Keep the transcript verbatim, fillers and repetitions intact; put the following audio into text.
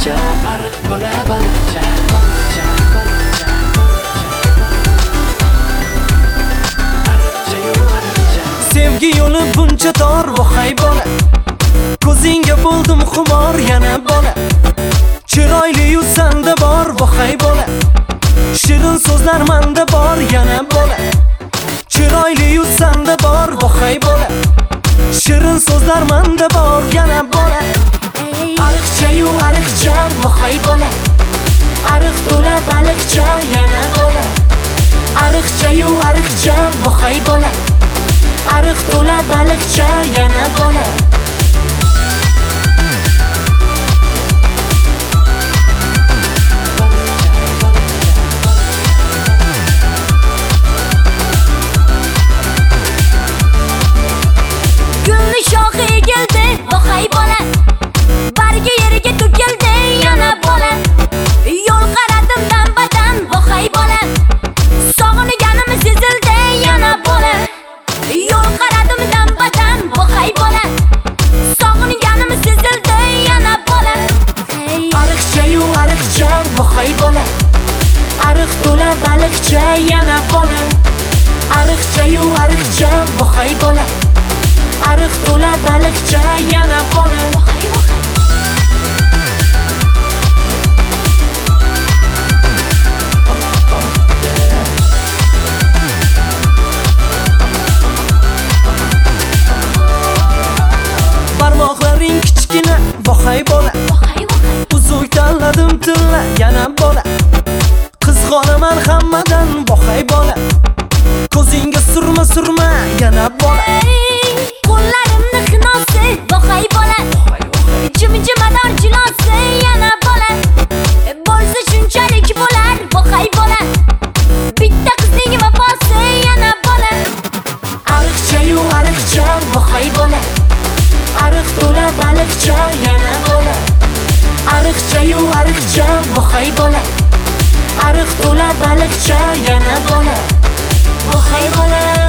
baliqcha, ariq bola baliqcha. Sevgi yo'li buncha tor, vohay bola. Ko'zingga bo'ldim xumor yana bola. Chiroyli yuzanda bor, vohay bola. Shirin so'zlar menda bor yana bola. Chiroyli yuzanda bor, vohay bola. Shirin so'zlar menda bor yana bola. Ariqcha-yu ariqcha, vohay bola. Ariq to'la baliqcha yana bola. Ariqcha-yu ariqcha, vohay bola. Ariq to'la baliqcha yana bola. Gulni shoxi egildi, vohay bola. Bargi yeriga to'kildi yana bola. Yo'l qaradim dam-badam, vohay bola. Sog'inganim sezildi yana bola. Yo'l qaradim dam-badam, vohay bola. Sog'inganim sezildi yana bola. Ariqcha-yu ariqcha, vohay bola. Ariq to'la baliqcha yana bola. Ariqcha-yu ariqcha, vohay bola. Ariq to'la baliqcha yana bola. Barmoqlaring kichkina, vohay bola. Uzoq tanladim tilla yana bola. Qizg'onaman hammadan, vohay bola. Ko'zingga surma surma yana bola. Qo'llarimni xinosi, vohay bola. Jim-jimador jilosi yana bola. Bo'lsa shunchalik bo'lar, vohay bola. Bitta qizning vafosi yana bola. Ariqcha-yu ariqcha, vohay bola. Ariq to'la baliqcha yana bola. Ariqcha-yu ariqcha, vohay bola. Ariq to'la baliqcha yana bola. Vohay bola.